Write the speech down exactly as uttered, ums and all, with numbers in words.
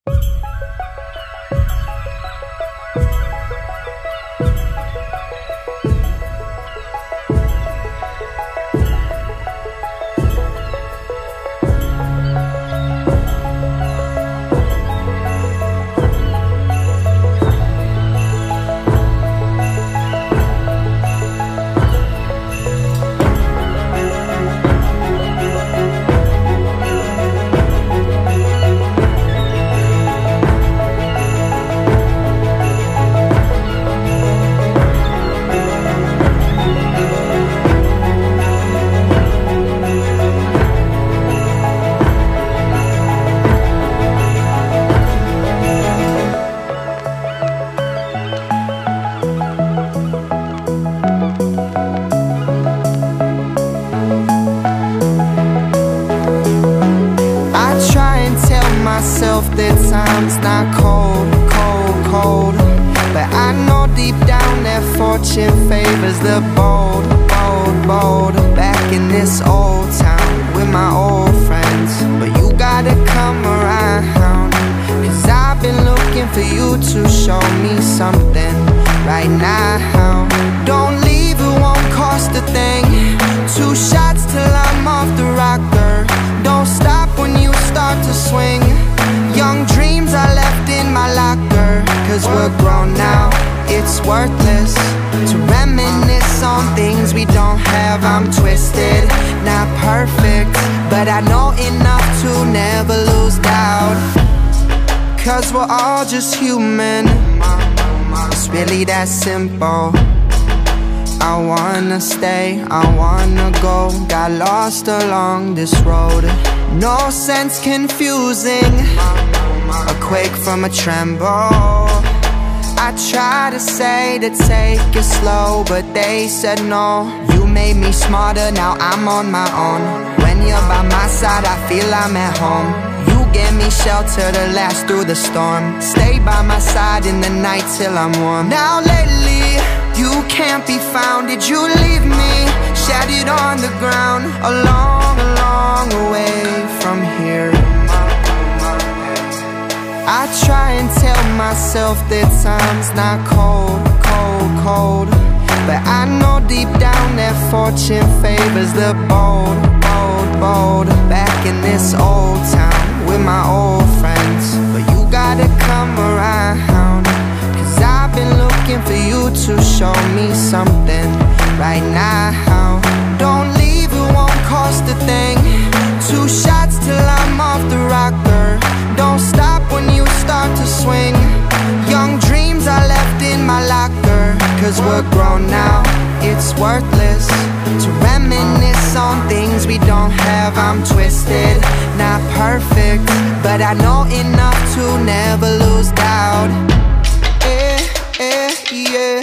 That time's not cold, cold, cold, but I know deep down that fortune favors the bold, bold, bold. Back in this old town with my old friends, but you gotta come around, cause I've been looking for you to show me something right now. Don't leave, it won't cost a thing. Two shots till I'm off the rocker. Don't stop when you start to swing. Young dreams are left in my locker, cause we're grown now, it's worthless to reminisce on things we don't have. I'm twisted, not perfect, but I know enough to never lose doubt, cause we're all just human. It's really that simple. I wanna stay, I wanna go. Got lost along this road. No sense confusing a quake from a tremble. I try to say to take it slow, but they said no. You made me smarter, now I'm on my own. When you're by my side, I feel I'm at home. You give me shelter to last through the storm. Stay by my side in the night till I'm warm. Now lately, you can't be found. Did you leave me shattered on the ground? A long, a long way from here. I try and tell myself that time's not cold, cold, cold, but I know deep down that fortune favors the bold, bold, bold. Back in this old town with my old friends, but you gotta come around, cause I've been looking for you to show me something right now. Don't leave, it won't cost a thing. Two shots till I'm off the rocker. Don't stop when you start to swing. Young dreams are left in my locker, cause we're grown now, it's worthless to reminisce on things we don't have. I'm twisted, not perfect, but I know enough to never lose doubt. Eh, eh, yeah.